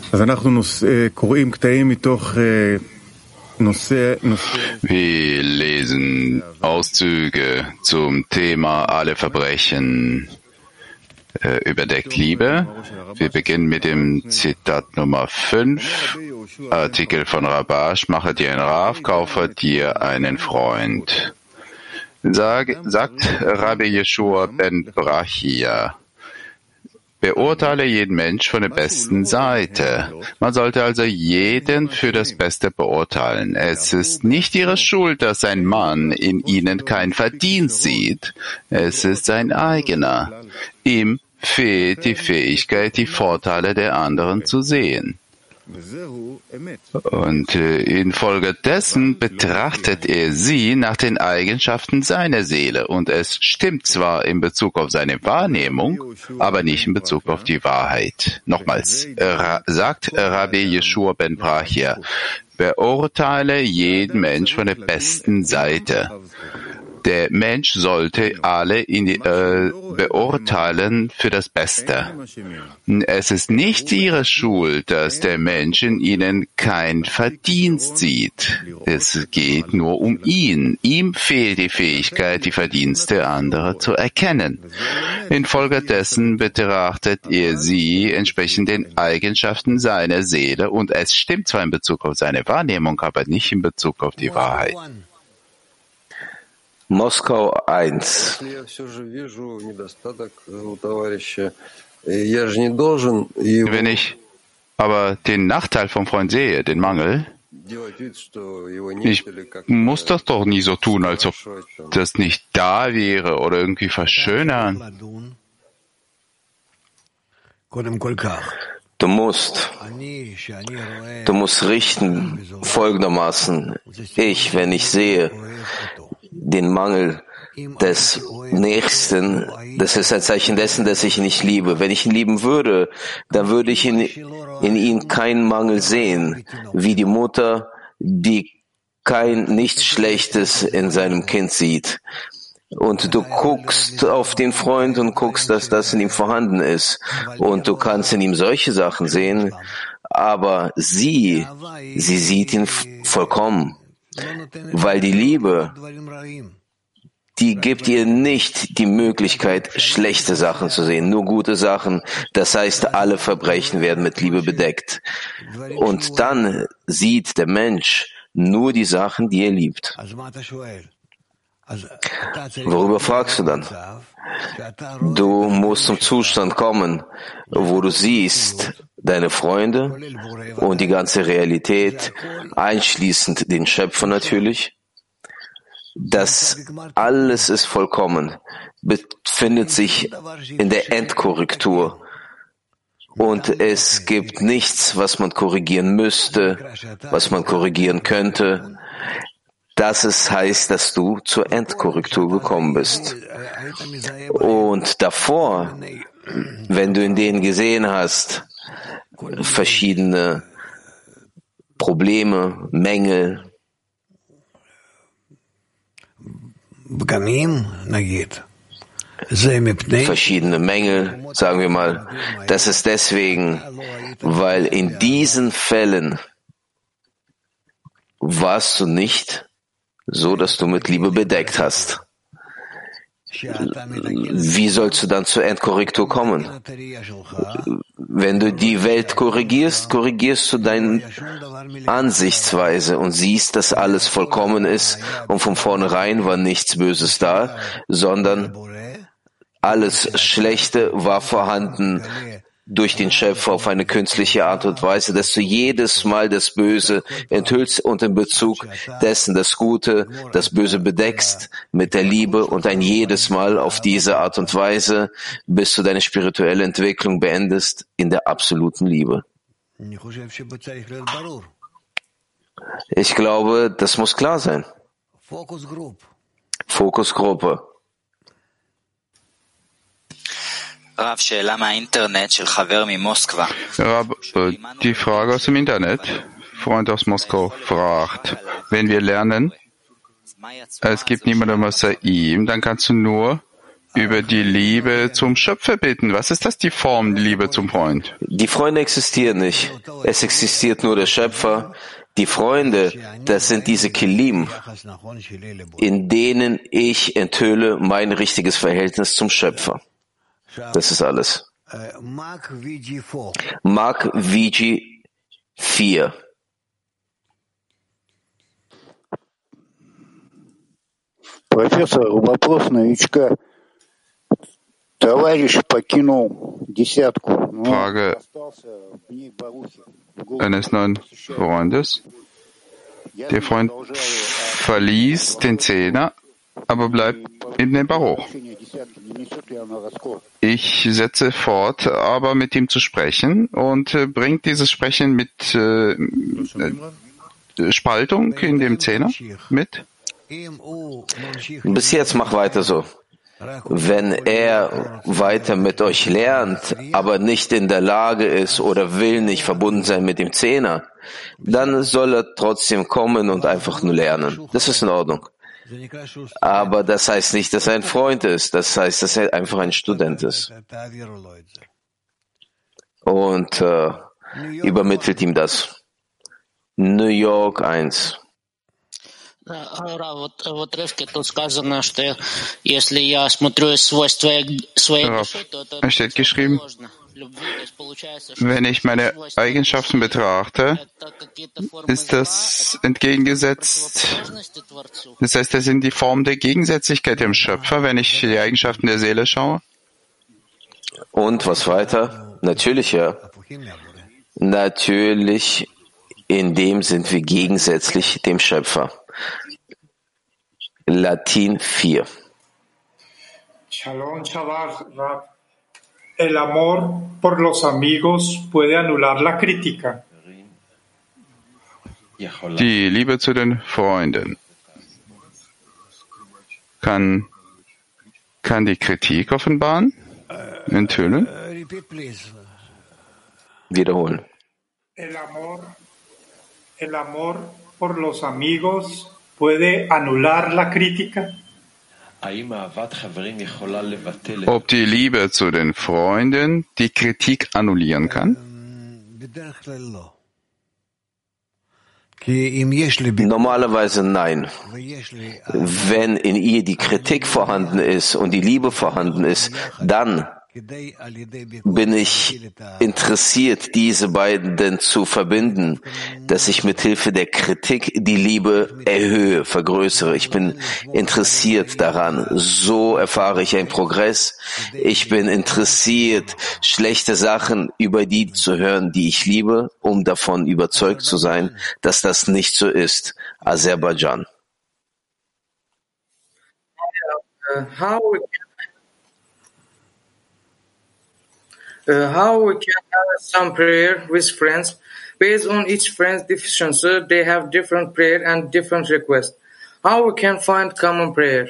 Wir lesen Auszüge zum Thema alle Verbrechen überdeckt Liebe. Wir beginnen mit dem Zitat Nummer 5, Artikel von Rabash, mache dir einen Rav, kaufe dir einen Freund. Sagt Rabbi Yeshua ben Brachia, beurteile jeden Mensch von der besten Seite. Man sollte also jeden für das Beste beurteilen. Es ist nicht ihre Schuld, dass ein Mann in ihnen kein Verdienst sieht. Es ist sein eigener. Ihm fehlt die Fähigkeit, die Vorteile der anderen zu sehen. Und infolgedessen betrachtet er sie nach den Eigenschaften seiner Seele. Und es stimmt zwar in Bezug auf seine Wahrnehmung, aber nicht in Bezug auf die Wahrheit. Nochmals, sagt Rabbi Yeshua ben Brachia, beurteile jeden Mensch von der besten Seite. Der Mensch sollte alle beurteilen für das Beste. Es ist nicht ihre Schuld, dass der Mensch in ihnen kein Verdienst sieht. Es geht nur um ihn. Ihm fehlt die Fähigkeit, die Verdienste anderer zu erkennen. Infolgedessen betrachtet er sie entsprechend den Eigenschaften seiner Seele, und es stimmt zwar in Bezug auf seine Wahrnehmung, aber nicht in Bezug auf die Wahrheit. Moskau 1. Wenn ich aber den Nachteil vom Freund sehe, den Mangel, ich muss das doch nie so tun, als ob das nicht da wäre oder irgendwie verschönern. Du musst richten folgendermaßen. Wenn ich sehe den Mangel des Nächsten, das ist ein Zeichen dessen, dass ich ihn nicht liebe. Wenn ich ihn lieben würde, dann würde ich in ihm keinen Mangel sehen, wie die Mutter, die nichts Schlechtes in seinem Kind sieht. Und du guckst auf den Freund und guckst, dass das in ihm vorhanden ist. Und du kannst in ihm solche Sachen sehen, aber sie sieht ihn vollkommen. Weil die Liebe, die gibt ihr nicht die Möglichkeit, schlechte Sachen zu sehen, nur gute Sachen. Das heißt, alle Verbrechen werden mit Liebe bedeckt. Und dann sieht der Mensch nur die Sachen, die er liebt. Worüber fragst du dann? Du musst zum Zustand kommen, wo du siehst deine Freunde und die ganze Realität, einschließend den Schöpfer natürlich. Das alles ist vollkommen, befindet sich in der Endkorrektur. Und es gibt nichts, was man korrigieren müsste, was man korrigieren könnte. Das heißt, dass du zur Endkorrektur gekommen bist. Und davor, wenn du in denen gesehen hast, verschiedene Probleme, Mängel, verschiedene Mängel, sagen wir mal, das ist deswegen, weil in diesen Fällen warst du nicht so, dass du mit Liebe bedeckt hast. Wie sollst du dann zur Endkorrektur kommen? Wenn du die Welt korrigierst, korrigierst du deine Ansichtsweise und siehst, dass alles vollkommen ist und von vornherein war nichts Böses da, sondern alles Schlechte war vorhanden durch den Schöpfer auf eine künstliche Art und Weise, dass du jedes Mal das Böse enthüllst und in Bezug dessen das Gute, das Böse bedeckst mit der Liebe und ein jedes Mal auf diese Art und Weise, bis du deine spirituelle Entwicklung beendest in der absoluten Liebe. Ich glaube, das muss klar sein. Fokusgruppe. Rab, die Frage aus dem Internet, Freund aus Moskau fragt, wenn wir lernen, es gibt niemanden außer ihm, dann kannst du nur über die Liebe zum Schöpfer bitten. Was ist das, die Form Liebe zum Freund? Die Freunde existieren nicht. Es existiert nur der Schöpfer. Die Freunde, das sind diese Kelim, in denen ich enthülle mein richtiges Verhältnis zum Schöpfer. Das ist alles. Mark Vigi 4. Профессор, вопрос новичка. Товарищ покинул десятку, но Frage остался в ней Барухи. eines neuen Freundes. Der Freund verließ den Zehner, aber bleibt in dem Baruch. Ich setze fort, aber mit ihm zu sprechen und bringt dieses Sprechen mit Spaltung in dem Zehner mit? Bis jetzt mach weiter so. Wenn er weiter mit euch lernt, aber nicht in der Lage ist oder will nicht verbunden sein mit dem Zehner, dann soll er trotzdem kommen und einfach nur lernen. Das ist in Ordnung. Aber das heißt nicht, dass er ein Freund ist. Das heißt, dass er einfach ein Student ist. Und übermittelt ihm das. New York 1. В отрывке тут сказано, что если я смотрю своей души, то это Es steht geschrieben, сложно. Любви, то есть получается, что wenn ich meine Eigenschaften betrachte, это какие-то формы ist зла, das entgegengesetzt. противоположности Творцу. Das heißt, das sind die Formen der Gegensätzlichkeit dem Schöpfer, wenn ich die Eigenschaften der Seele schaue. Und was weiter? Natürlich, ja. Natürlich, in dem sind wir gegensätzlich dem Schöpfer. Latin 4. Shalom, Shabbat, Rab. El amor por los amigos puede anular la crítica. Die Liebe zu den Freunden kann die Kritik offenbaren, enthüllen. Wiederholen. El amor por los amigos puede anular la crítica. Ob die Liebe zu den Freunden die Kritik annullieren kann? Normalerweise nein. Wenn in ihr die Kritik vorhanden ist und die Liebe vorhanden ist, dann bin ich interessiert, diese beiden zu verbinden, dass ich mit Hilfe der Kritik die Liebe erhöhe, vergrößere. Ich bin interessiert daran. So erfahre ich einen Progress. Ich bin interessiert, schlechte Sachen über die zu hören, die ich liebe, um davon überzeugt zu sein, dass das nicht so ist. Aserbaidschan. How we can have some prayer with friends. Based on each friend's deficiency, they have different prayer and different requests. How we can find common prayer?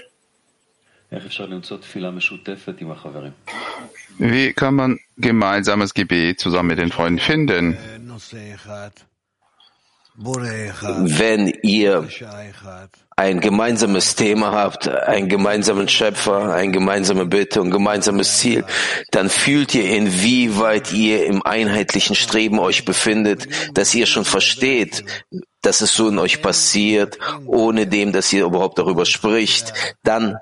Wie kann man gemeinsames Gebet zusammen mit den Freunden finden? Wenn ihr ein gemeinsames Thema habt, einen gemeinsamen Schöpfer, eine gemeinsame Bitte und ein gemeinsames Ziel, dann fühlt ihr, inwieweit ihr im einheitlichen Streben euch befindet, dass ihr schon versteht, dass es so in euch passiert, ohne dem, dass ihr überhaupt darüber spricht. Dann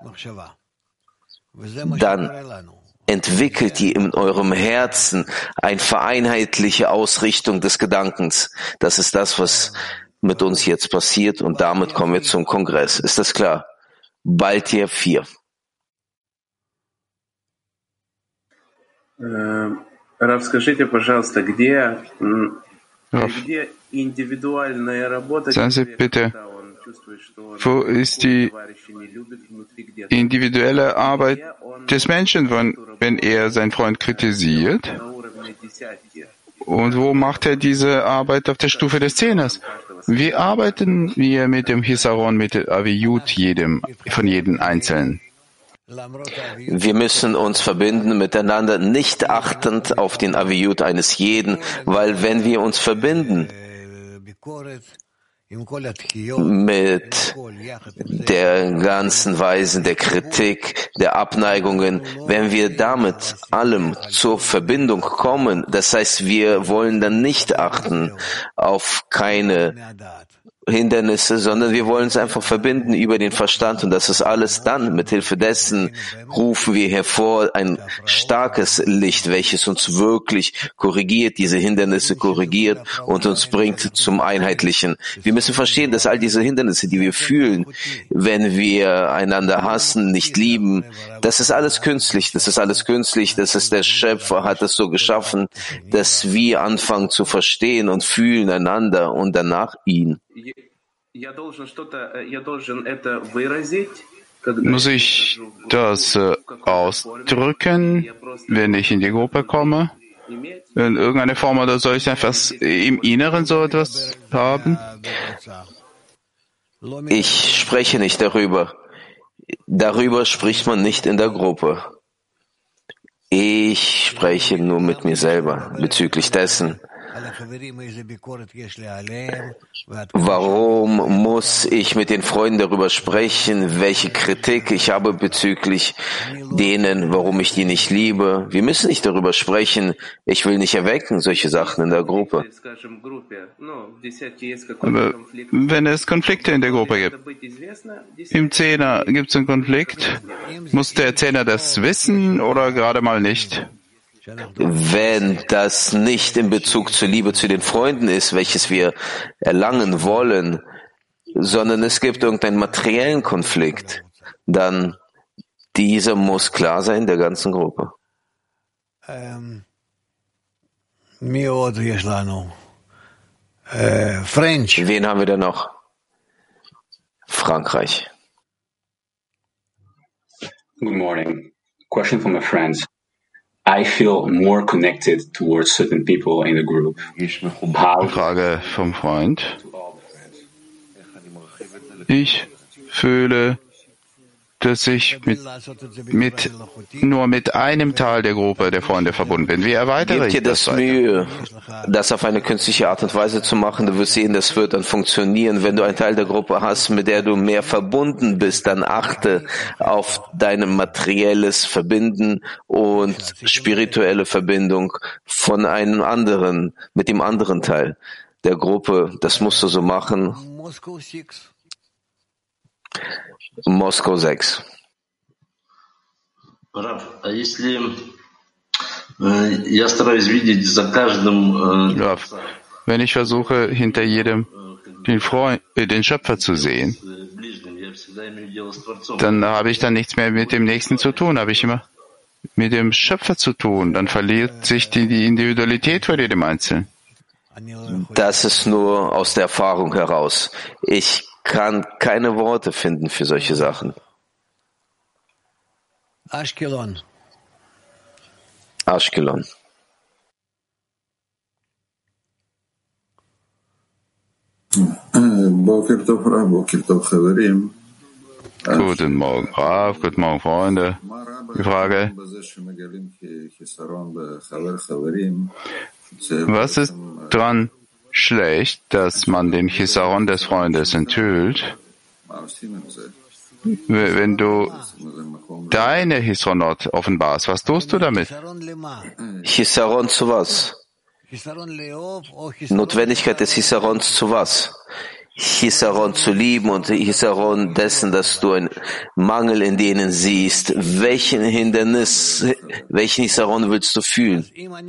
entwickelt ihr in eurem Herzen eine vereinheitliche Ausrichtung des Gedankens. Das ist das, was mit uns jetzt passiert, und damit kommen wir zum Kongress. Ist das klar? Baltier 4. Расскажите, пожалуйста, где Sagen Sie bitte, wo ist die individuelle Arbeit des Menschen, wenn er seinen Freund kritisiert? Und wo macht er diese Arbeit auf der Stufe des Zehners? Wie arbeiten wir mit dem Hisaron, mit dem Aviyut von jedem Einzelnen? Wir müssen uns verbinden miteinander, nicht achtend auf den Aviyut eines jeden, weil wenn wir uns verbinden, mit der ganzen Weisen der Kritik, der Abneigungen, wenn wir damit allem zur Verbindung kommen, das heißt, wir wollen dann nicht achten auf keine Hindernisse, sondern wir wollen es einfach verbinden über den Verstand und das ist alles dann, mit Hilfe dessen rufen wir hervor ein starkes Licht, welches uns wirklich korrigiert, diese Hindernisse korrigiert und uns bringt zum Einheitlichen. Wir müssen verstehen, dass all diese Hindernisse, die wir fühlen, wenn wir einander hassen, nicht lieben, das ist alles künstlich, das ist der Schöpfer hat es so geschaffen, dass wir anfangen zu verstehen und fühlen einander und danach ihn. Muss ich das ausdrücken, wenn ich in die Gruppe komme? In irgendeiner Form, oder soll ich einfach im Inneren so etwas haben? Ich spreche nicht darüber. Darüber spricht man nicht in der Gruppe. Ich spreche nur mit mir selber bezüglich dessen. Warum muss ich mit den Freunden darüber sprechen, welche Kritik ich habe bezüglich denen, warum ich die nicht liebe? Wir müssen nicht darüber sprechen. Ich will nicht erwecken, solche Sachen in der Gruppe. Aber wenn es Konflikte in der Gruppe gibt, im Zehner gibt es einen Konflikt, muss der Zehner das wissen oder gerade mal nicht? Wenn das nicht in Bezug zur Liebe zu den Freunden ist, welches wir erlangen wollen, sondern es gibt irgendeinen materiellen Konflikt, dann dieser muss klar sein der ganzen Gruppe. Wen haben wir denn noch? Frankreich. Good morning. Question from my friends. I feel more connected towards certain people in the group. Frage vom Freund. Ich fühle, dass ich nur mit einem Teil der Gruppe der Freunde verbunden bin. Wie erweitere ich das? Gib dir das Mühe, das auf eine künstliche Art und Weise zu machen. Du wirst sehen, das wird dann funktionieren. Wenn du einen Teil der Gruppe hast, mit der du mehr verbunden bist, dann achte auf deine materielles Verbinden und spirituelle Verbindung von einem anderen, mit dem anderen Teil der Gruppe. Das musst du so machen. Moskau 6. Rav, wenn ich versuche, hinter jedem den Schöpfer zu sehen, dann habe ich dann nichts mehr mit dem Nächsten zu tun, habe ich immer mit dem Schöpfer zu tun. Dann verliert sich die Individualität von jedem Einzelnen. Das ist nur aus der Erfahrung heraus. Ich kann keine Worte finden für solche Sachen. Ashkelon. Guten Morgen, Rav, guten Morgen, Freunde. Die Frage, was ist dran schlecht, dass man den Chisaron des Freundes enthüllt, wenn du deine Chisaronot offenbarst? Was tust du damit? Chisaron zu was? Notwendigkeit des Chisarons zu was? Chisaron zu lieben und Chisaron dessen, dass du einen Mangel in denen siehst. Welchen Chisaron willst du fühlen?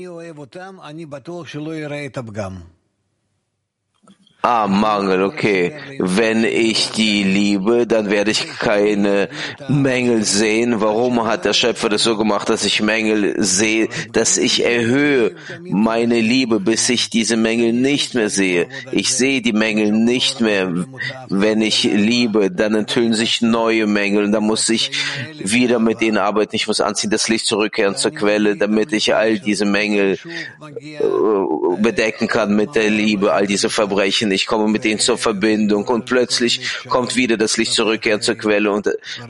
Mangel, okay. Wenn ich die liebe, dann werde ich keine Mängel sehen. Warum hat der Schöpfer das so gemacht, dass ich Mängel sehe, dass ich erhöhe meine Liebe, bis ich diese Mängel nicht mehr sehe? Ich sehe die Mängel nicht mehr. Wenn ich liebe, dann enthüllen sich neue Mängel und dann muss ich wieder mit denen arbeiten. Ich muss anziehen, das Licht zurückkehren zur Quelle, damit ich all diese Mängel bedecken kann mit der Liebe, all diese Verbrechen. ich komme mit ihnen zur Verbindung und plötzlich kommt wieder das Licht zurückkehren zur Quelle und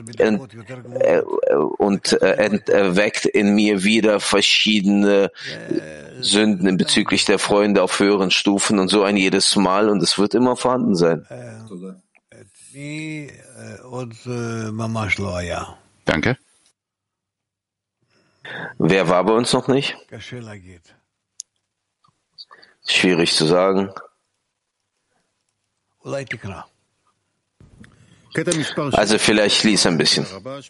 erweckt in mir wieder verschiedene Sünden bezüglich der Freunde auf höheren Stufen und so ein jedes Mal und es wird immer vorhanden sein. Danke. Wer war bei uns noch nicht? Schwierig zu sagen. Also vielleicht lies ein bisschen.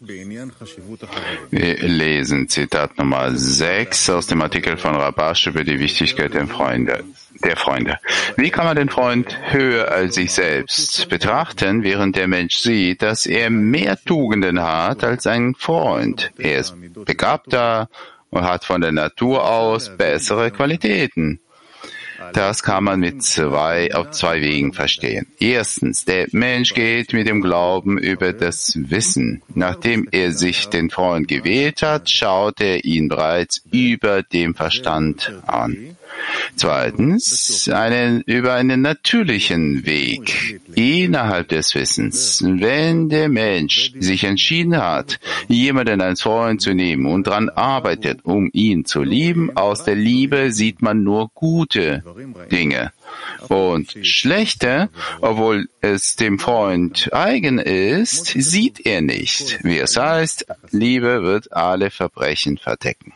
Wir lesen Zitat Nummer 6 aus dem Artikel von Rabash über die Wichtigkeit der Freunde. Wie kann man den Freund höher als sich selbst betrachten, während der Mensch sieht, dass er mehr Tugenden hat als ein Freund? Er ist begabter und hat von der Natur aus bessere Qualitäten. Das kann man auf zwei Wegen verstehen. Erstens, der Mensch geht mit dem Glauben über das Wissen. Nachdem er sich den Freund gewählt hat, schaut er ihn bereits über dem Verstand an. Zweitens, über einen natürlichen Weg innerhalb des Wissens. Wenn der Mensch sich entschieden hat, jemanden als Freund zu nehmen und daran arbeitet, um ihn zu lieben, aus der Liebe sieht man nur gute Dinge. Und schlechte, obwohl es dem Freund eigen ist, sieht er nicht. Wie es heißt, Liebe wird alle Verbrechen verdecken.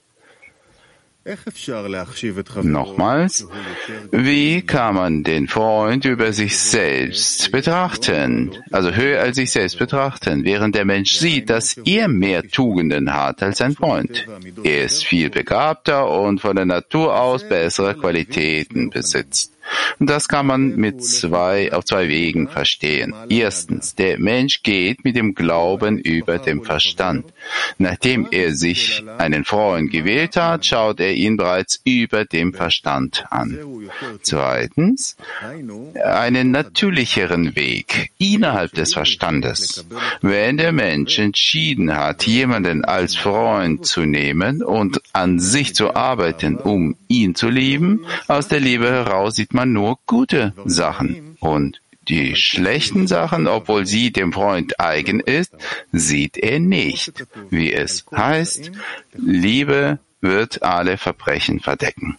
Nochmals, wie kann man den Freund über sich selbst betrachten, also höher als sich selbst betrachten, während der Mensch sieht, dass er mehr Tugenden hat als ein Freund? Er ist viel begabter und von der Natur aus bessere Qualitäten besitzt. Und das kann man auf zwei Wegen verstehen. Erstens, der Mensch geht mit dem Glauben über dem Verstand. Nachdem er sich einen Freund gewählt hat, schaut er ihn bereits über dem Verstand an. Zweitens, einen natürlicheren Weg innerhalb des Verstandes. Wenn der Mensch entschieden hat, jemanden als Freund zu nehmen und an sich zu arbeiten, um ihn zu lieben, aus der Liebe heraus sieht man nur gute Sachen. Und die schlechten Sachen, obwohl sie dem Freund eigen ist, sieht er nicht. Wie es heißt, Liebe wird alle Verbrechen verdecken.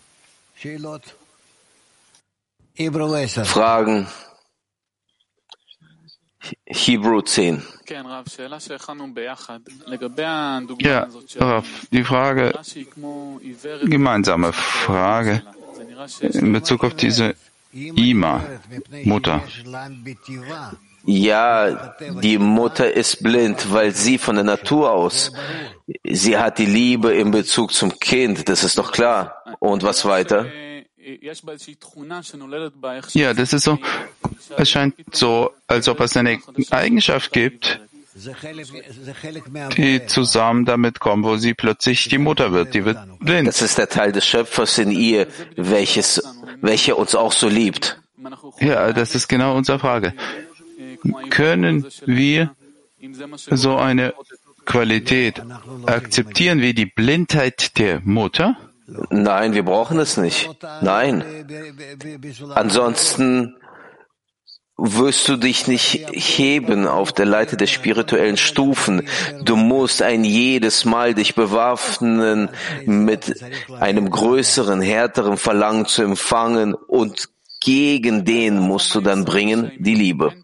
Fragen. Hebrew 10. Ja, Rav, die Frage, gemeinsame Frage in Bezug auf diese Ima, Mutter. Ja, die Mutter ist blind, weil sie von der Natur aus, sie hat die Liebe in Bezug zum Kind, das ist doch klar. Und was weiter? Ja, das ist so, es scheint so, als ob es eine Eigenschaft gibt, die zusammen damit kommen, wo sie plötzlich die Mutter wird, die wird blind. Das ist der Teil des Schöpfers in ihr, welcher uns auch so liebt. Ja, das ist genau unsere Frage. Können wir so eine Qualität akzeptieren wie die Blindheit der Mutter? Nein, wir brauchen es nicht. Nein. Ansonsten wirst du dich nicht heben auf der Leiter der spirituellen Stufen. Du musst jedes Mal dich bewaffnen mit einem größeren, härteren Verlangen zu empfangen und gegen den musst du dann bringen die Liebe.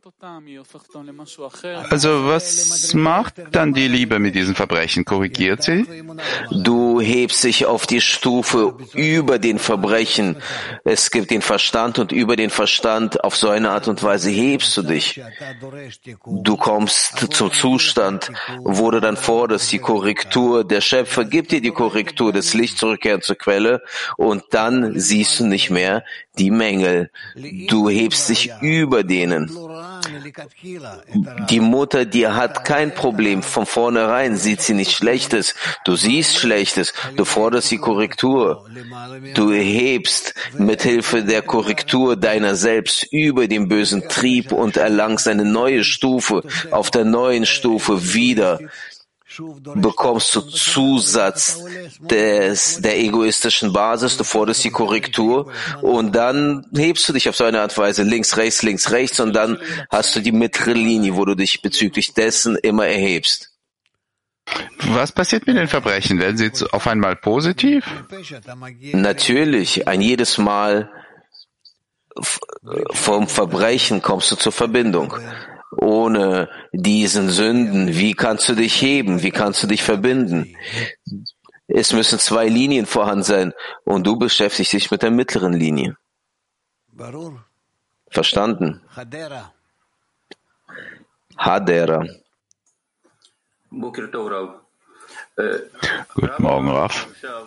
Also was macht dann die Liebe mit diesen Verbrechen? Korrigiert sie? Du hebst dich auf die Stufe über den Verbrechen. Es gibt den Verstand und über den Verstand auf so eine Art und Weise hebst du dich. Du kommst zum Zustand, wo du dann forderst, die Korrektur, der Schöpfer gibt dir die Korrektur, das Licht zurückkehren zur Quelle und dann siehst du nicht mehr die Mängel. Du hebst dich über denen. Die Mutter, die hat kein Problem. Von vornherein sieht sie nichts Schlechtes. Du siehst Schlechtes. Du forderst die Korrektur. Du hebst mit Hilfe der Korrektur deiner selbst über den bösen Trieb und erlangst eine neue Stufe, auf der neuen Stufe wieder bekommst du Zusatz der egoistischen Basis, du forderst die Korrektur und dann hebst du dich auf so eine Art und Weise links, rechts und dann hast du die mittlere Linie, wo du dich bezüglich dessen immer erhebst. Was passiert mit den Verbrechen? Werden sie auf einmal positiv? Natürlich, ein jedes Mal vom Verbrechen kommst du zur Verbindung. Ohne diesen Sünden, wie kannst du dich heben? Wie kannst du dich verbinden? Es müssen zwei Linien vorhanden sein und du beschäftigst dich mit der mittleren Linie. Verstanden? Hadera. Guten Morgen, Rav.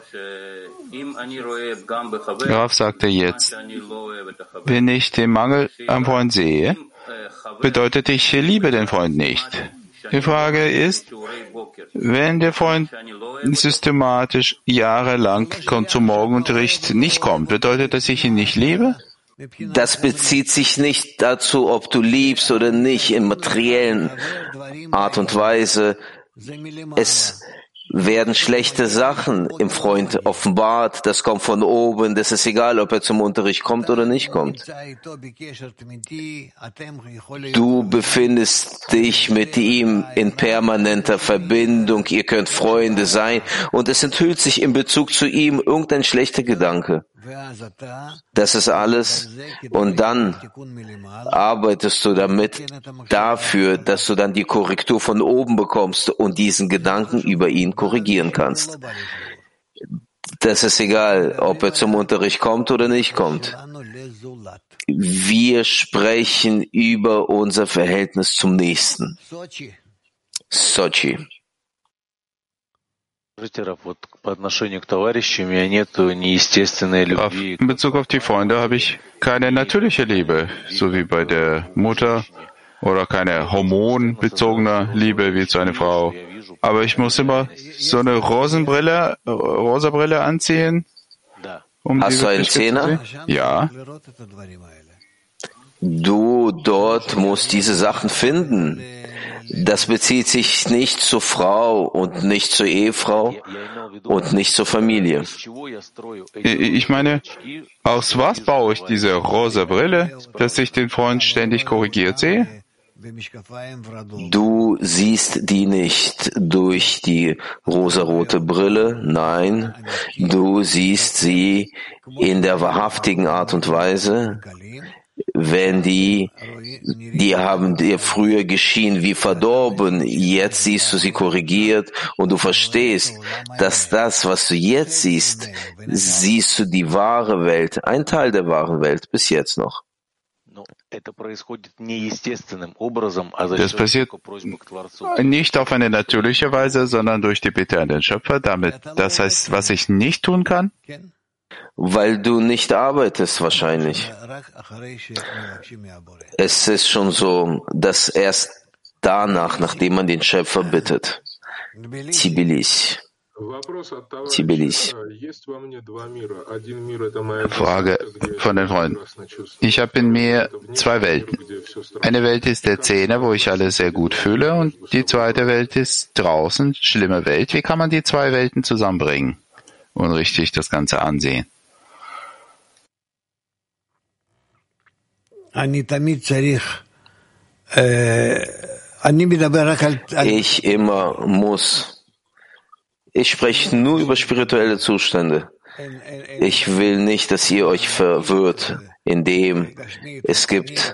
Rav sagte jetzt, wenn ich den Mangel am Freund sehe, bedeutet, ich liebe den Freund nicht. Die Frage ist, wenn der Freund systematisch jahrelang zum Morgenunterricht nicht kommt, bedeutet das, dass ich ihn nicht liebe? Das bezieht sich nicht dazu, ob du liebst oder nicht in materiellen Art und Weise. Es werden schlechte Sachen im Freund offenbart, das kommt von oben, das ist egal, ob er zum Unterricht kommt oder nicht kommt. Du befindest dich mit ihm in permanenter Verbindung, ihr könnt Freunde sein und es enthüllt sich in Bezug zu ihm irgendein schlechter Gedanke. Das ist alles und dann arbeitest du damit dafür, dass du dann die Korrektur von oben bekommst und diesen Gedanken über ihn korrigieren kannst. Das ist egal, ob er zum Unterricht kommt oder nicht kommt. Wir sprechen über unser Verhältnis zum Nächsten. Sochi. In Bezug auf die Freunde habe ich keine natürliche Liebe, so wie bei der Mutter, oder keine hormonbezogene Liebe wie zu einer Frau. Aber ich muss immer so eine rosa Brille anziehen. Hast du einen Zehner? Ja. Du dort musst diese Sachen finden. Das bezieht sich nicht zur Frau und nicht zur Ehefrau und nicht zur Familie. Ich meine, aus was baue ich diese rosa Brille, dass ich den Freund ständig korrigiert sehe? Du siehst die nicht durch die rosarote Brille, nein, du siehst sie in der wahrhaftigen Art und Weise, wenn die haben dir früher geschienen wie verdorben, jetzt siehst du sie korrigiert und du verstehst, dass das, was du jetzt siehst, siehst du die wahre Welt, ein Teil der wahren Welt, bis jetzt noch. Das passiert nicht auf eine natürliche Weise, sondern durch die Bitte an den Schöpfer. Das heißt, was ich nicht tun kann? Weil du nicht arbeitest wahrscheinlich. Es ist schon so, dass erst danach, nachdem man den Schöpfer bittet. Tbilisi. Frage von den Freunden. Ich habe in mir zwei Welten. Eine Welt ist der Zehner, wo ich alles sehr gut fühle, und die zweite Welt ist draußen, schlimme Welt. Wie kann man die zwei Welten zusammenbringen und richtig das Ganze ansehen? Ich immer muss. Ich spreche nur über spirituelle Zustände. Ich will nicht, dass ihr euch verwirrt, indem es gibt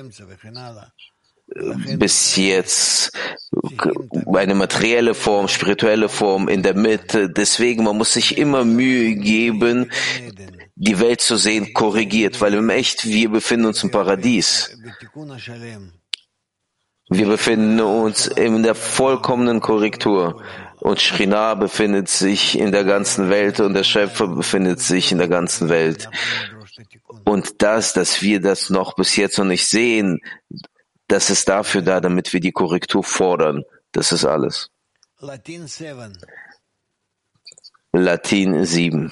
bis jetzt eine materielle Form, spirituelle Form in der Mitte. Deswegen, man muss sich immer Mühe geben, die Welt zu sehen, korrigiert, weil im Echt, wir befinden uns im Paradies. Wir befinden uns in der vollkommenen Korrektur. Und Shrina befindet sich in der ganzen Welt und der Schöpfer befindet sich in der ganzen Welt. Und dass wir das noch bis jetzt noch nicht sehen, das ist dafür da, damit wir die Korrektur fordern. Das ist alles. Latin 7.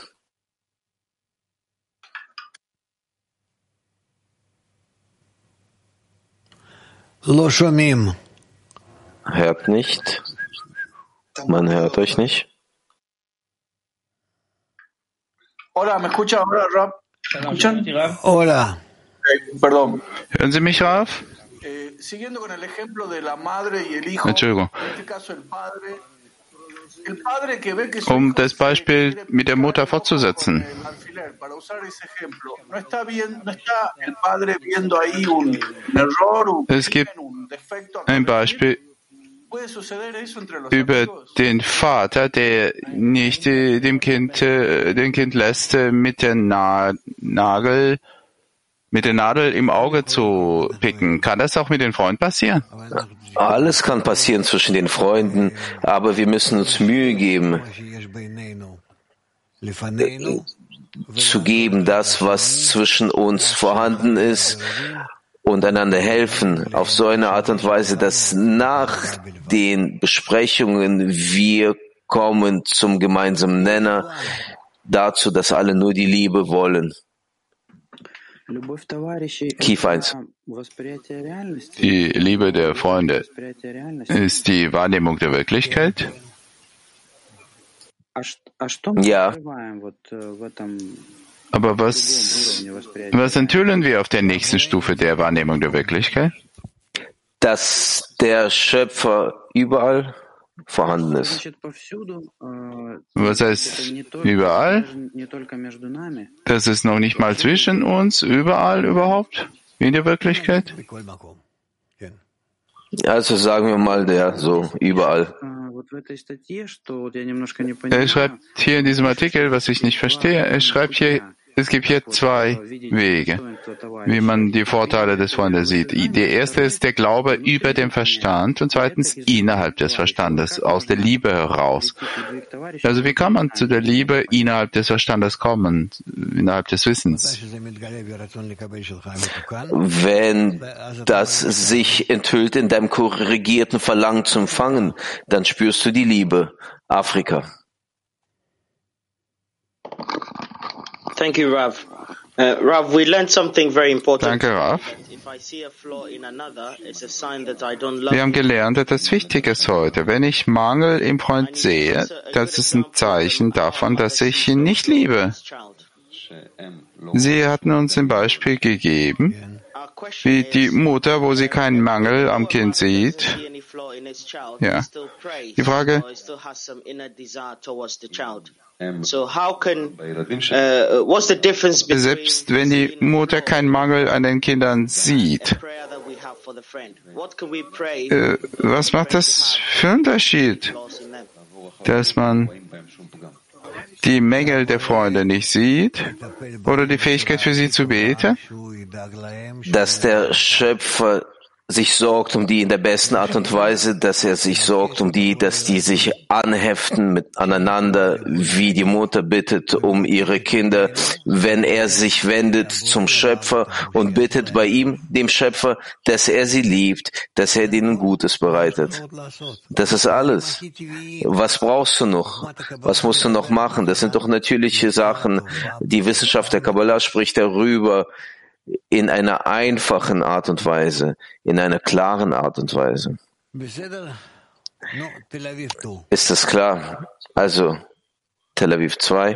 Hört nicht. Man hört euch nicht. Hola, ¿me escucha ahora, Rab? ¿Me escuchan? Hola. Perdón. Hören Sie mich, Raf? Siguiendo con el ejemplo de la madre y el hijo, Entschuldigung. en este caso el padre que ve que su Um hijo das Beispiel mit der Mutter fortzusetzen. para usar ese ejemplo, no está el padre viendo ahí un error, Es gibt un defecto a ein corregir. Beispiel Puede suceder eso entre los über amigos. den Vater, der nicht den Kind lässt, mit der Nadel im Auge zu picken. Kann das auch mit den Freunden passieren? Alles kann passieren zwischen den Freunden, aber wir müssen uns Mühe geben, zu geben, das, was zwischen uns vorhanden ist, und einander helfen auf so eine Art und Weise, dass nach den Besprechungen wir kommen zum gemeinsamen Nenner, dazu, dass alle nur die Liebe wollen. Kief 1. Die Liebe der Freunde ist die Wahrnehmung der Wirklichkeit? Ja. Aber was enthüllen wir auf der nächsten Stufe der Wahrnehmung der Wirklichkeit? Dass der Schöpfer überall vorhanden ist. Was heißt überall? Das ist noch nicht mal zwischen uns, überall überhaupt, in der Wirklichkeit? Also sagen wir mal überall. Er schreibt hier in diesem Artikel, was ich nicht verstehe, er schreibt hier, es gibt hier zwei Wege, wie man die Vorteile des Freundes sieht. Der erste ist der Glaube über den Verstand und zweitens innerhalb des Verstandes, aus der Liebe heraus. Also wie kann man zu der Liebe innerhalb des Verstandes kommen, innerhalb des Wissens? Wenn das sich enthüllt in deinem korrigierten Verlangen zum Fangen, dann spürst du die Liebe. Afrika. Thank you, Rav. Rav, we learned something very important. Danke, Rav. Wir haben gelernt etwas Wichtiges heute. Wenn ich Mangel im Freund sehe, das ist ein Zeichen davon, dass ich ihn nicht liebe. Sie hatten uns ein Beispiel gegeben, wie die Mutter, wo sie keinen Mangel am Kind sieht. Ja. Die Frage, selbst wenn die Mutter keinen Mangel an den Kindern sieht, was macht das für einen Unterschied, dass man die Mängel der Freunde nicht sieht oder die Fähigkeit für sie zu beten? Dass der Schöpfer sich sorgt um die in der besten Art und Weise, dass er sich sorgt um die, dass die sich anheften aneinander, wie die Mutter bittet um ihre Kinder, wenn er sich wendet zum Schöpfer und bittet bei ihm, dem Schöpfer, dass er sie liebt, dass er ihnen Gutes bereitet. Das ist alles. Was brauchst du noch? Was musst du noch machen? Das sind doch natürliche Sachen. Die Wissenschaft der Kabbalah spricht darüber, in einer einfachen Art und Weise, in einer klaren Art und Weise. Ist das klar? Also, Tel Aviv 2.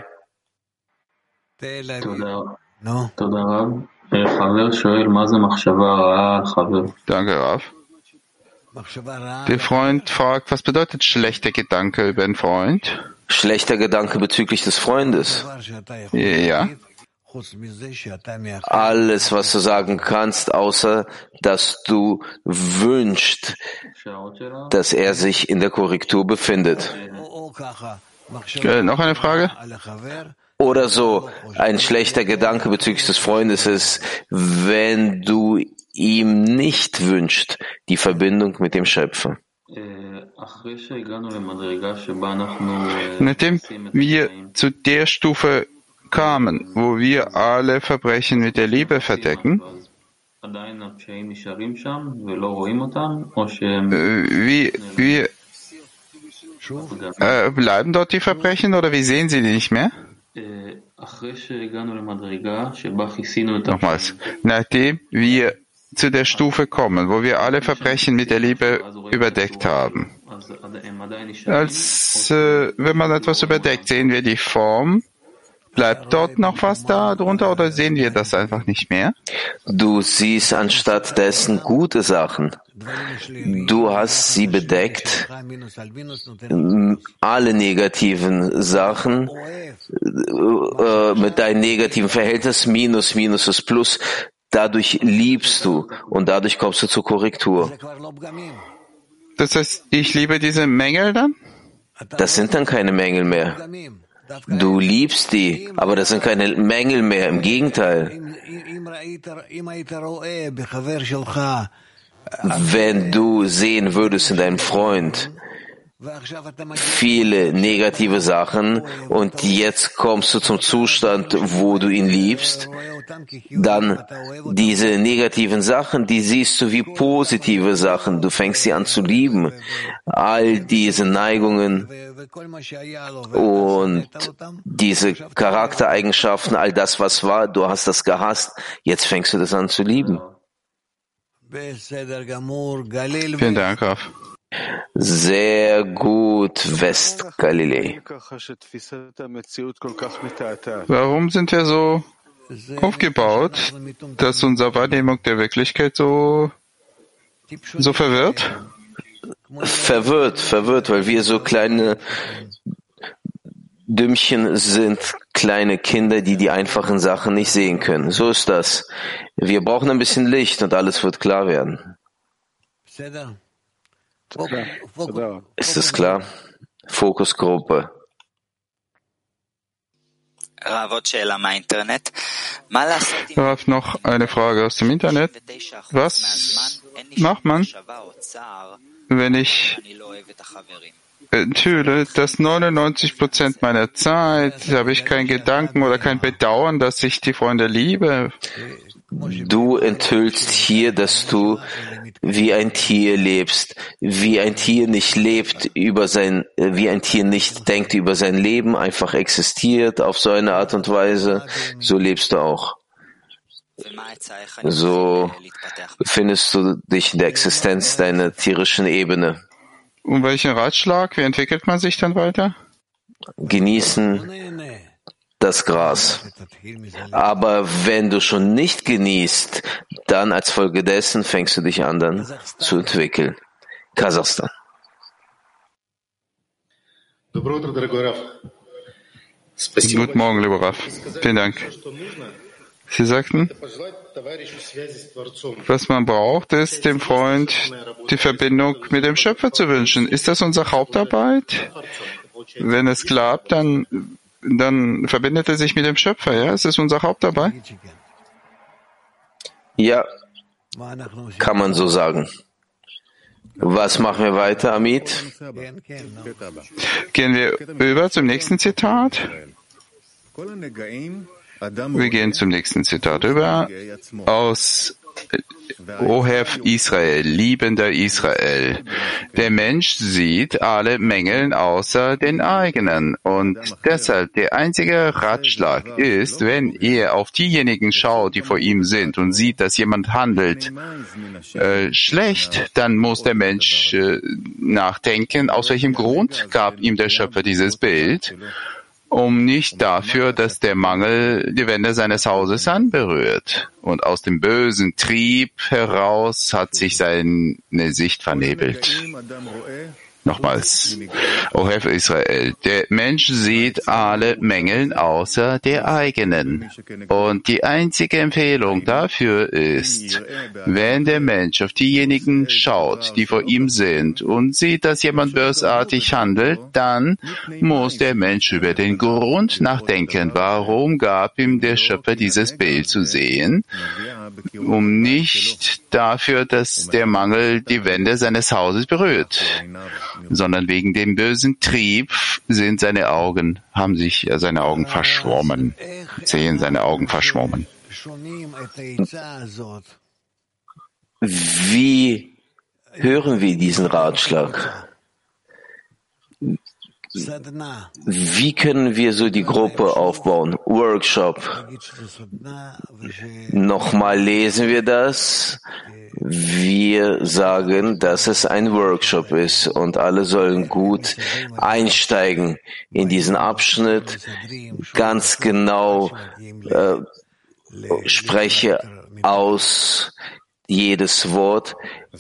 Danke, Rav. Der Freund fragt, was bedeutet schlechter Gedanke über den Freund? Schlechter Gedanke bezüglich des Freundes. Ja. Alles, was du sagen kannst, außer dass du wünschst, dass er sich in der Korrektur befindet. Noch eine Frage? Oder so, ein schlechter Gedanke bezüglich des Freundes ist, wenn du ihm nicht wünschst, die Verbindung mit dem Schöpfer. Nachdem wir zu der Stufe kamen, wo wir alle Verbrechen mit der Liebe verdecken, bleiben dort die Verbrechen oder wie sehen Sie die nicht mehr? Nochmals, nachdem wir zu der Stufe kommen, wo wir alle Verbrechen mit der Liebe überdeckt haben, Wenn man etwas überdeckt, sehen wir die Form. Bleibt dort noch was da drunter oder sehen wir das einfach nicht mehr? Du siehst anstatt dessen gute Sachen. Du hast sie bedeckt, alle negativen Sachen, mit deinem negativen Verhältnis, Minus, Minus ist Plus. Dadurch liebst du und dadurch kommst du zur Korrektur. Das heißt, ich liebe diese Mängel dann? Das sind dann keine Mängel mehr. Du liebst die, aber das sind keine Mängel mehr, im Gegenteil. Wenn du sehen würdest in deinem Freund viele negative Sachen und jetzt kommst du zum Zustand, wo du ihn liebst, dann diese negativen Sachen, die siehst du wie positive Sachen. Du fängst sie an zu lieben. All diese Neigungen und diese Charaktereigenschaften, all das, was war, du hast das gehasst, jetzt fängst du das an zu lieben. Vielen Dank, Rav. Sehr gut, West-Galilei. Warum sind wir so aufgebaut, dass unsere Wahrnehmung der Wirklichkeit so verwirrt? Verwirrt, weil wir so kleine Dümmchen sind, kleine Kinder, die die einfachen Sachen nicht sehen können. So ist das. Wir brauchen ein bisschen Licht und alles wird klar werden. Ist es klar? Fokusgruppe. Rav, noch eine Frage aus dem Internet. Was macht man, wenn ich fühle, dass 99% meiner Zeit habe ich keinen Gedanken oder kein Bedauern, dass ich die Freunde liebe? Du enthüllst hier, dass du wie ein Tier lebst, wie ein Tier nicht lebt wie ein Tier nicht denkt über sein Leben, einfach existiert auf so eine Art und Weise, so lebst du auch. So befindest du dich in der Existenz deiner tierischen Ebene. Und welchen Ratschlag? Wie entwickelt man sich dann weiter? Genießen das Gras. Aber wenn du schon nicht genießt, dann als Folge dessen fängst du dich an, dann zu entwickeln. Kasachstan. Guten Morgen, lieber Rav. Vielen Dank. Sie sagten, was man braucht, ist dem Freund die Verbindung mit dem Schöpfer zu wünschen. Ist das unsere Hauptarbeit? Wenn es klappt, dann verbindet er sich mit dem Schöpfer, ja? Ist das unsere Hauptarbeit? Ja, kann man so sagen. Was machen wir weiter, Amit? Gehen wir über zum nächsten Zitat? Wir gehen zum nächsten Zitat über aus Ohev Israel, liebender Israel. Der Mensch sieht alle Mängel außer den eigenen und deshalb der einzige Ratschlag ist, wenn er auf diejenigen schaut, die vor ihm sind und sieht, dass jemand handelt schlecht, dann muss der Mensch nachdenken, aus welchem Grund gab ihm der Schöpfer dieses Bild, um nicht dafür, dass der Mangel die Wände seines Hauses anberührt. Und aus dem bösen Trieb heraus hat sich seine Sicht vernebelt. Nochmals, Ohev Israel, der Mensch sieht alle Mängel außer der eigenen. Und die einzige Empfehlung dafür ist, wenn der Mensch auf diejenigen schaut, die vor ihm sind und sieht, dass jemand bösartig handelt, dann muss der Mensch über den Grund nachdenken. Warum gab ihm der Schöpfer dieses Bild zu sehen? Um nicht dafür, dass der Mangel die Wände seines Hauses berührt, sondern wegen dem bösen Trieb haben seine Augen verschwommen, sehen seine Augen verschwommen. Wie hören wir diesen Ratschlag? Wie können wir so die Gruppe aufbauen? Workshop. Nochmal lesen wir das. Wir sagen, dass es ein Workshop ist und alle sollen gut einsteigen in diesen Abschnitt. Ganz genau spreche aus jedes Wort.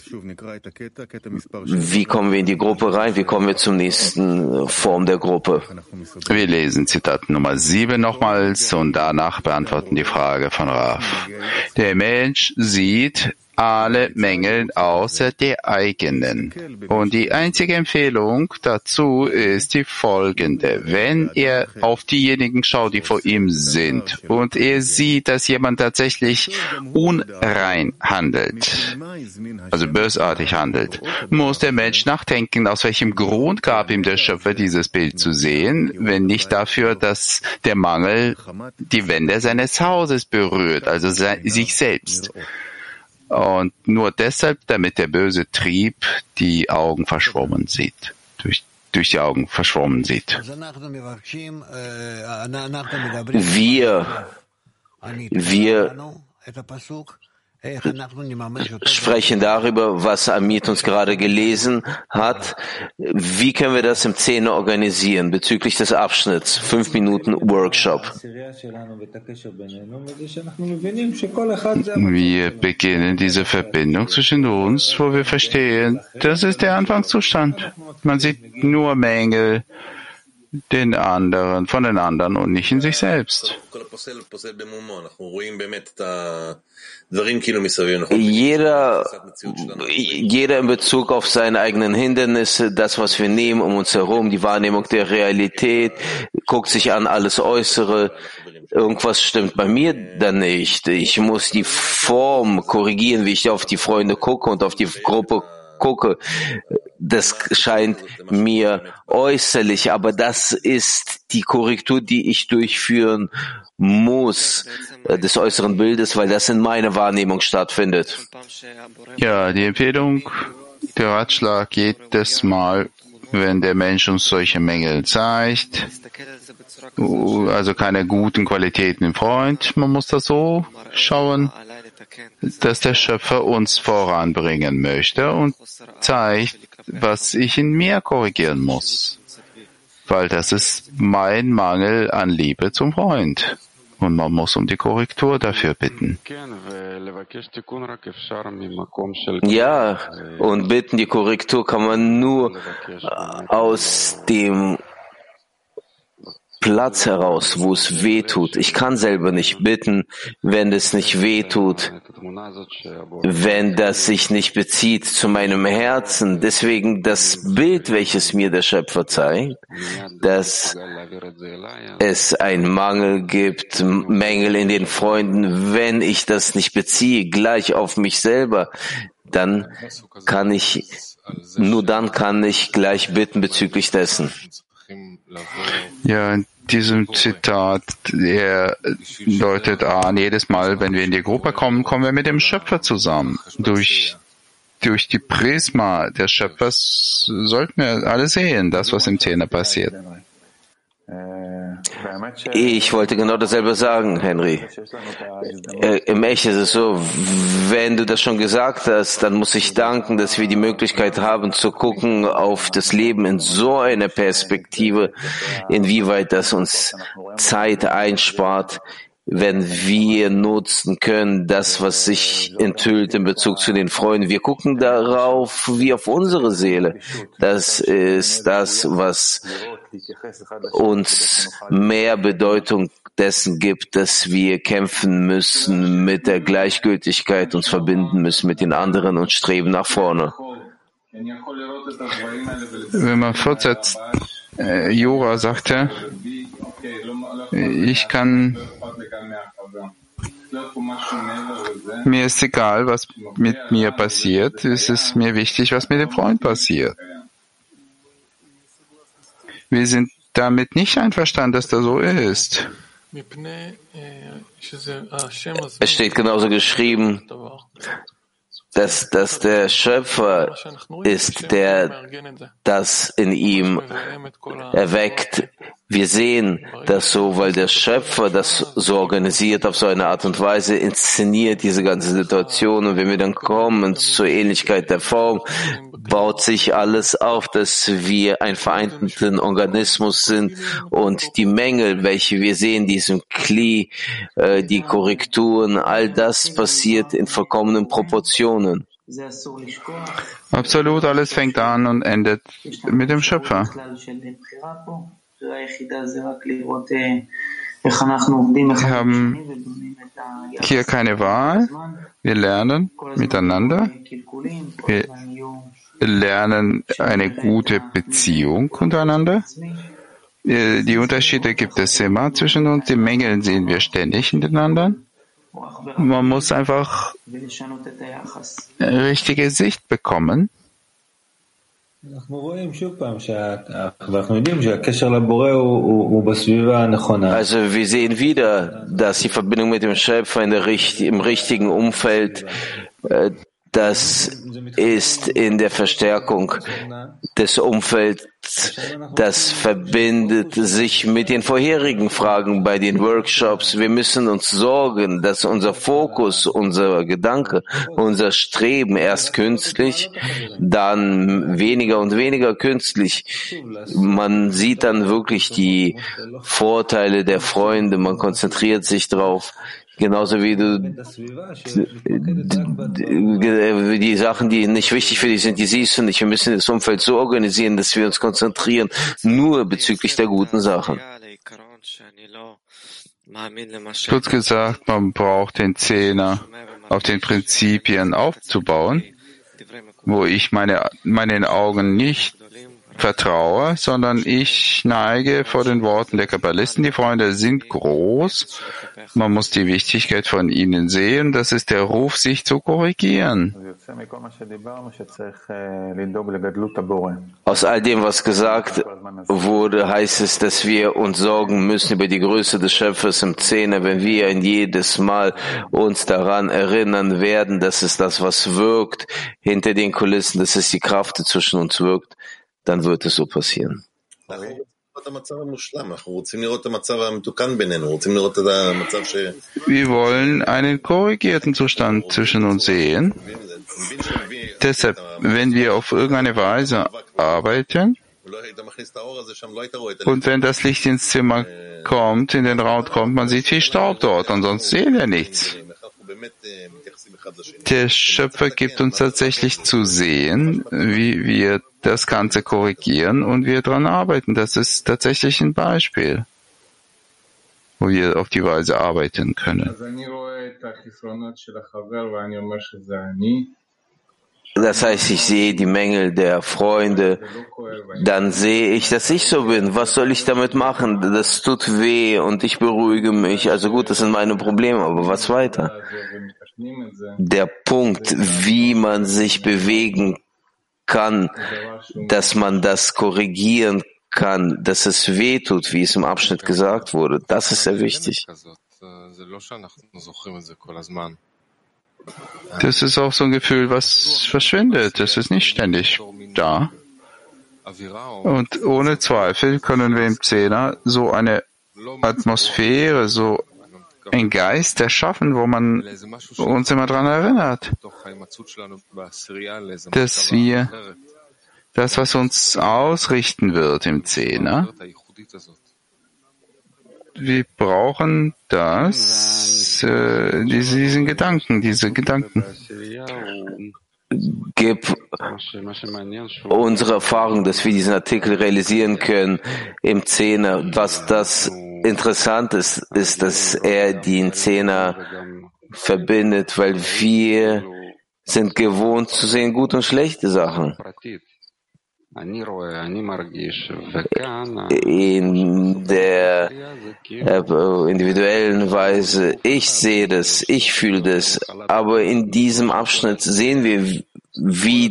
Wie kommen wir in die Gruppe rein? Wie kommen wir zur nächsten Form der Gruppe? Wir lesen Zitat Nummer 7 nochmals und danach beantworten die Frage von Raf. Der Mensch sieht alle Mängel außer der eigenen. Und die einzige Empfehlung dazu ist die folgende. Wenn er auf diejenigen schaut, die vor ihm sind, und er sieht, dass jemand tatsächlich unrein handelt, also bösartig handelt, muss der Mensch nachdenken, aus welchem Grund gab ihm der Schöpfer dieses Bild zu sehen, wenn nicht dafür, dass der Mangel die Wände seines Hauses berührt, also sich selbst. Und nur deshalb, damit der böse Trieb die Augen verschwommen sieht, durch die Augen verschwommen sieht. Wir sprechen darüber, was Amit uns gerade gelesen hat. Wie können wir das im 10. organisieren bezüglich des Abschnitts? 5 Minuten Workshop. Wir beginnen diese Verbindung zwischen uns, wo wir verstehen, das ist der Anfangszustand. Man sieht nur Mängel von den anderen und nicht in sich selbst. Jeder in Bezug auf seine eigenen Hindernisse, das, was wir nehmen um uns herum, die Wahrnehmung der Realität, guckt sich an alles Äußere. Irgendwas stimmt bei mir dann nicht. Ich muss die Form korrigieren, wie ich auf die Freunde gucke und auf die Gruppe gucke. Das scheint mir äußerlich, aber das ist die Korrektur, die ich durchführen muss, des äußeren Bildes, weil das in meiner Wahrnehmung stattfindet. Ja, die Empfehlung, der Ratschlag jedes Mal, wenn der Mensch uns solche Mängel zeigt, also keine guten Qualitäten im Freund, man muss das so schauen, dass der Schöpfer uns voranbringen möchte und zeigt, was ich in mir korrigieren muss, weil das ist mein Mangel an Liebe zum Freund. Und man muss um die Korrektur dafür bitten. Ja, und bitten, die Korrektur kann man nur aus dem Platz heraus, wo es weh tut. Ich kann selber nicht bitten, wenn es nicht weh tut, wenn das sich nicht bezieht zu meinem Herzen. Deswegen das Bild, welches mir der Schöpfer zeigt, dass es einen Mangel gibt, Mängel in den Freunden, wenn ich das nicht beziehe, gleich auf mich selber, dann kann ich gleich bitten bezüglich dessen. Ja, in diesem Zitat, er deutet an, jedes Mal, wenn wir in die Gruppe kommen, kommen wir mit dem Schöpfer zusammen. Durch die Prisma des Schöpfers sollten wir alle sehen, das, was im Zehner passiert. Ich wollte genau dasselbe sagen, Henry. Im Echt ist es so, wenn du das schon gesagt hast, dann muss ich danken, dass wir die Möglichkeit haben zu gucken auf das Leben in so einer Perspektive, inwieweit das uns Zeit einspart, wenn wir nutzen können, das, was sich enthüllt in Bezug zu den Freunden. Wir gucken darauf wie auf unsere Seele. Das ist das, was uns mehr Bedeutung dessen gibt, dass wir kämpfen müssen mit der Gleichgültigkeit, uns verbinden müssen mit den anderen und streben nach vorne. Wenn man fortsetzt, Jura sagte, mir ist egal, was mit mir passiert, es ist mir wichtig, was mit dem Freund passiert. Wir sind damit nicht einverstanden, dass das so ist. Es steht genauso geschrieben, dass der Schöpfer ist, der das in ihm erweckt. Wir sehen das so, weil der Schöpfer das so organisiert auf so eine Art und Weise, inszeniert diese ganze Situation. Und wenn wir dann kommen zur Ähnlichkeit der Form, baut sich alles auf, dass wir ein vereinten Organismus sind und die Mängel, welche wir sehen, diesem Kli, die Korrekturen, all das passiert in vollkommenen Proportionen. Absolut, alles fängt an und endet mit dem Schöpfer. Wir haben hier keine Wahl. Wir lernen miteinander. Wir lernen eine gute Beziehung untereinander. Die Unterschiede gibt es immer zwischen uns. Die Mängel sehen wir ständig in den anderen. Man muss einfach richtige Sicht bekommen. Also wir sehen wieder, dass die Verbindung mit dem Schöpfer im richtigen Umfeld, das ist in der Verstärkung des Umfelds, das verbindet sich mit den vorherigen Fragen bei den Workshops. Wir müssen uns sorgen, dass unser Fokus, unser Gedanke, unser Streben erst künstlich, dann weniger und weniger künstlich. Man sieht dann wirklich die Vorteile der Freunde, man konzentriert sich drauf. Genauso wie du die Sachen, die nicht wichtig für dich sind, die siehst du nicht. Wir müssen das Umfeld so organisieren, dass wir uns konzentrieren, nur bezüglich der guten Sachen. Kurz gesagt, man braucht den Zehner auf den Prinzipien aufzubauen, wo ich meinen Augen nicht vertraue, sondern ich neige vor den Worten der Kabbalisten. Die Freunde sind groß. Man muss die Wichtigkeit von ihnen sehen. Das ist der Ruf, sich zu korrigieren. Aus all dem, was gesagt wurde, heißt es, dass wir uns sorgen müssen über die Größe des Schöpfers im Zehner, wenn wir ein jedes Mal uns daran erinnern werden, dass es das, was wirkt hinter den Kulissen, dass es die Kraft, die zwischen uns wirkt, dann wird es so passieren. Wir wollen einen korrigierten Zustand zwischen uns sehen. Deshalb, wenn wir auf irgendeine Weise arbeiten und wenn das Licht ins Zimmer kommt, in den Raum kommt, man sieht viel Staub dort und sonst sehen wir nichts. Der Schöpfer gibt uns tatsächlich zu sehen, wie wir das Ganze korrigieren und wir daran arbeiten. Das ist tatsächlich ein Beispiel, wo wir auf die Weise arbeiten können. Das heißt, ich sehe die Mängel der Freunde, dann sehe ich, dass ich so bin. Was soll ich damit machen? Das tut weh und ich beruhige mich. Also gut, das sind meine Probleme, aber was weiter? Der Punkt, wie man sich bewegen kann, dass man das korrigieren kann, dass es weh tut, wie es im Abschnitt gesagt wurde, das ist sehr wichtig. Das ist auch so ein Gefühl, was verschwindet. Das ist nicht ständig da. Und ohne Zweifel können wir im Zehner so eine Atmosphäre, so ein Geist erschaffen, wo man uns immer daran erinnert, dass wir das, was uns ausrichten wird im Zehner, wir brauchen diesen Gedanken, diese Gedanken. Gib unsere Erfahrung, dass wir diesen Artikel realisieren können im Zehner. Was das interessant ist, ist, dass er den Zehner verbindet, weil wir sind gewohnt zu sehen gute und schlechte Sachen. In der individuellen Weise, ich sehe das, ich fühle das, aber in diesem Abschnitt sehen wir, wie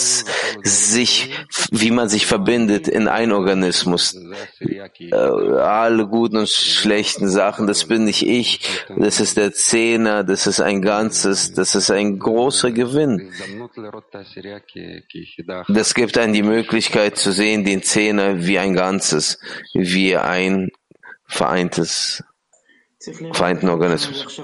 man sich verbindet in ein Organismus. Alle guten und schlechten Sachen, das bin nicht ich, das ist der Zehner, das ist ein Ganzes, das ist ein großer Gewinn. Das gibt einem die Möglichkeit zu sehen, den Zehner wie ein Ganzes, wie ein vereinten Organismus.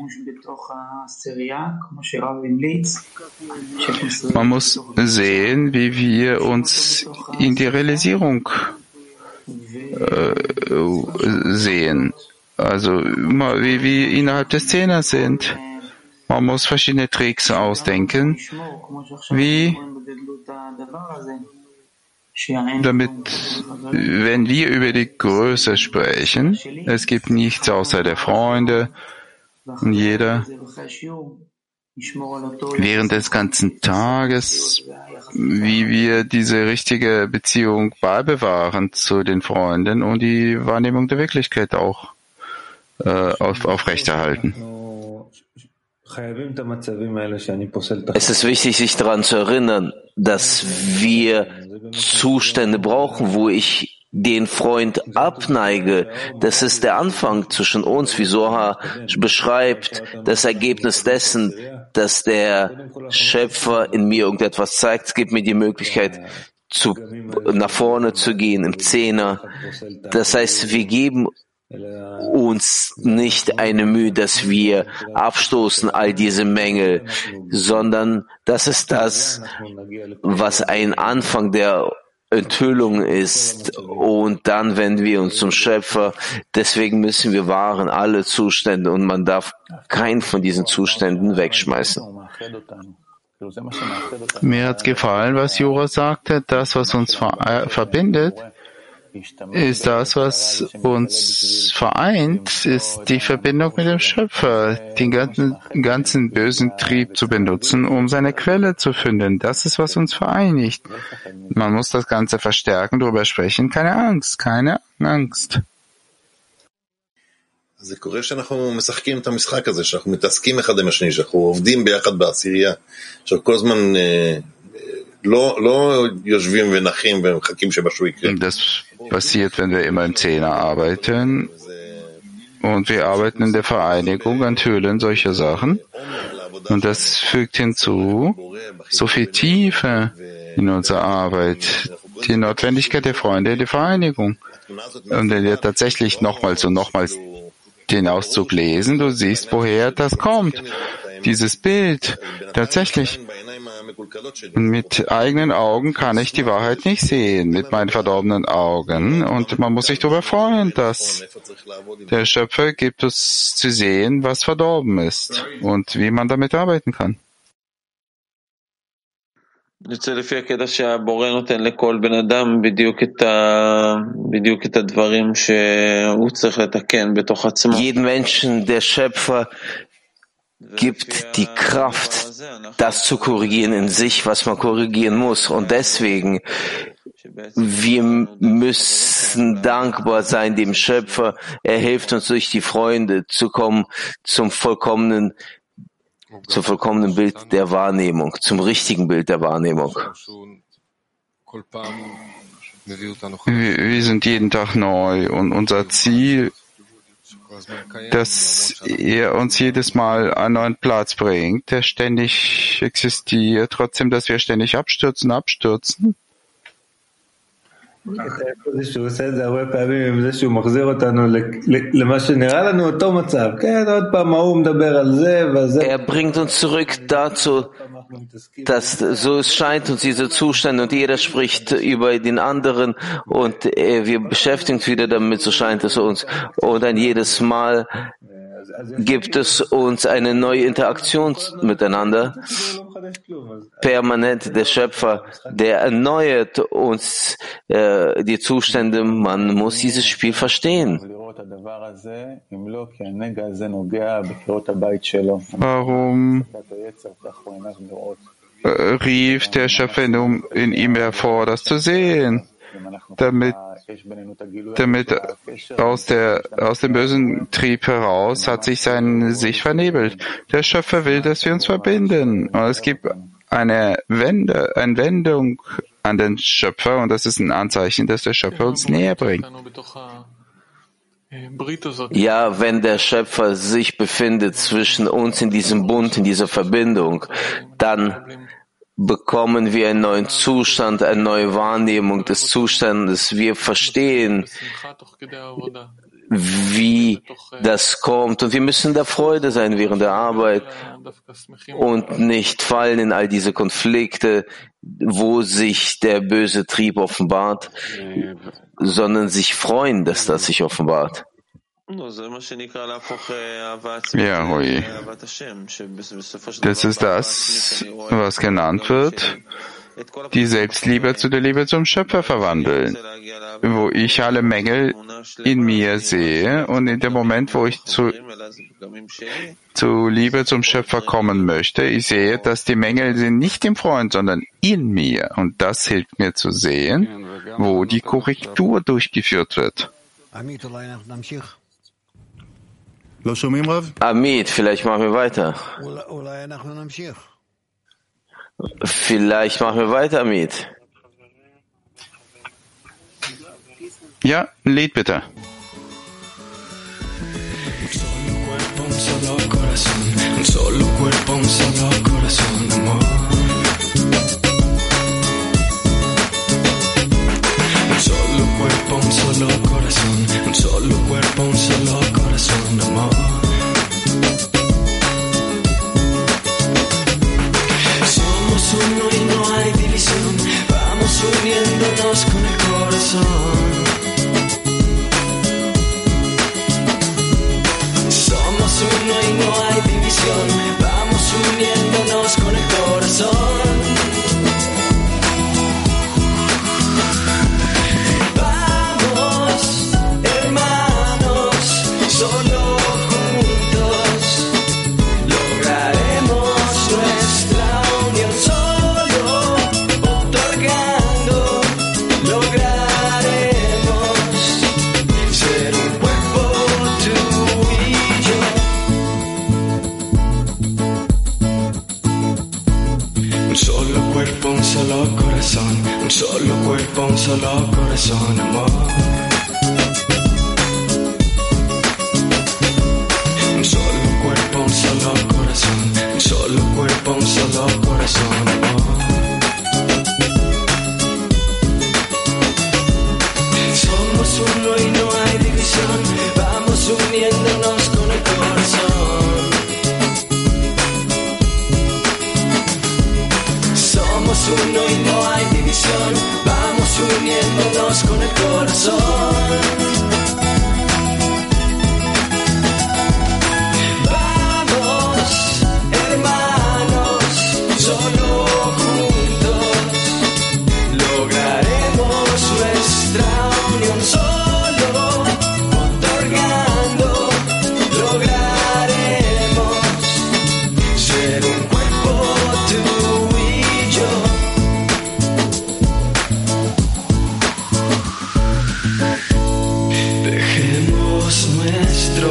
Man muss sehen, wie wir uns in die Realisierung sehen. Also wie wir innerhalb des Zehners sind. Man muss verschiedene Tricks ausdenken, damit, wenn wir über die Größe sprechen, es gibt nichts außer der Freunde und jeder während des ganzen Tages, wie wir diese richtige Beziehung beibewahren zu den Freunden und die Wahrnehmung der Wirklichkeit auch aufrechterhalten. Es ist wichtig, sich daran zu erinnern, dass wir Zustände brauchen, wo ich den Freund abneige. Das ist der Anfang zwischen uns, wie Zohar beschreibt, das Ergebnis dessen, dass der Schöpfer in mir irgendetwas zeigt. Es gibt mir die Möglichkeit, nach vorne zu gehen im Zehner. Das heißt, wir geben uns nicht eine Mühe, dass wir abstoßen all diese Mängel, sondern das ist das, was ein Anfang der Enthüllung ist. Und dann wenden wir uns zum Schöpfer. Deswegen müssen wir wahren alle Zustände und man darf keinen von diesen Zuständen wegschmeißen. Mir hat gefallen, was Jura sagte. Das, was uns verbindet, ist das, was uns vereint, ist die Verbindung mit dem Schöpfer, den ganzen bösen Trieb zu benutzen, um seine Quelle zu finden. Das ist, was uns vereinigt. Man muss das Ganze verstärken, darüber sprechen. Keine Angst, keine Angst. זה קורה שאנחנו משחקים את המשחק הזה, שאנחנו מתעסקים אחד עם השני, שאנחנו עובדים ביחד בעשירייה. עכשיו כל הזמן לא יושבים ונחים ומחכים שמשהו יקרה. Das passiert, wenn wir immer im Zehner arbeiten. Und wir arbeiten in der Vereinigung, enthüllen solche Sachen. Und das fügt hinzu so viel Tiefe in unsere Arbeit, die Notwendigkeit der Freunde in der Vereinigung. Und wenn wir tatsächlich nochmals und nochmals den Auszug lesen, du siehst, woher das kommt. Dieses Bild, tatsächlich. Mit eigenen Augen kann ich die Wahrheit nicht sehen, mit meinen verdorbenen Augen. Und man muss sich darüber freuen, dass der Schöpfer gibt uns zu sehen, was verdorben ist und wie man damit arbeiten kann. Jeden Menschen, der Schöpfer gibt die Kraft, das zu korrigieren in sich, was man korrigieren muss. Und deswegen, wir müssen dankbar sein dem Schöpfer. Er hilft uns durch die Freunde zu kommen zum vollkommenen Bild der Wahrnehmung, zum richtigen Bild der Wahrnehmung. Wir sind jeden Tag neu und unser Ziel, dass er uns jedes Mal an einen neuen Platz bringt, der ständig existiert, trotzdem, dass wir ständig abstürzen. Er bringt uns zurück dazu, dass so es scheint uns diese Zustände und jeder spricht über den anderen und wir beschäftigen uns wieder damit, so scheint es uns. Und dann jedes Mal gibt es uns eine neue Interaktion miteinander. Permanent der Schöpfer, der erneuert uns die Zustände. Man muss dieses Spiel verstehen. Warum rief der Schöpfer in ihm hervor, das zu sehen? Damit aus dem bösen Trieb heraus hat sich seine Sicht vernebelt. Der Schöpfer will, dass wir uns verbinden. Und es gibt eine Wendung an den Schöpfer und das ist ein Anzeichen, dass der Schöpfer uns näher bringt. Ja, wenn der Schöpfer sich befindet zwischen uns in diesem Bund, in dieser Verbindung, dann bekommen wir einen neuen Zustand, eine neue Wahrnehmung des Zustandes. Wir verstehen, wie das kommt. Und wir müssen in der Freude sein während der Arbeit und nicht fallen in all diese Konflikte, wo sich der böse Trieb offenbart, sondern sich freuen, dass das sich offenbart. Ja, Hui. Das ist das, was genannt wird, die Selbstliebe zu der Liebe zum Schöpfer verwandeln, wo ich alle Mängel in mir sehe und in dem Moment, wo ich zu Liebe zum Schöpfer kommen möchte, ich sehe, dass die Mängel sind nicht im Freund, sondern in mir und das hilft mir zu sehen, wo die Korrektur durchgeführt wird. Amit, vielleicht machen wir weiter. Vielleicht machen wir weiter, Amit. Ja, ein Lied bitte. Un solo cuerpo, un solo corazón, amor. Un solo cuerpo, un solo corazón. Un solo cuerpo, un solo corazón, amor. Somos uno y no hay división. Vamos uniéndonos con el corazón. Somos uno y no hay división, vamos uniéndonos con el corazón. Vamos, hermanos, solo juntos lograremos nuestra unión. Solo otorgando lograremos ser un cuerpo tú y yo. Un solo cuerpo, un solo corazón. Un solo cuerpo, un solo corazón, amor. Un solo cuerpo, un solo corazón. Un solo cuerpo, un solo corazón, amor. Somos uno y no hay división. Vamos uniéndonos con el corazón. Somos uno y no hay división, vamos uniéndonos con el corazón. Vamos, hermanos, solo juntos lograremos nuestra unión. Solo otorgando lograremos ser un cuerpo tú y yo. Dejemos nuestro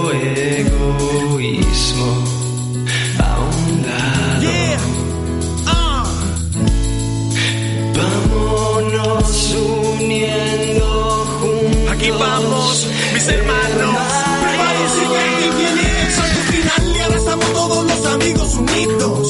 egoísmo a un lado. Vámonos uniendo juntos. Aquí vamos, mis hermanos. Prepárense que ahí viene el salto final y abrazamos todos los amigos unidos.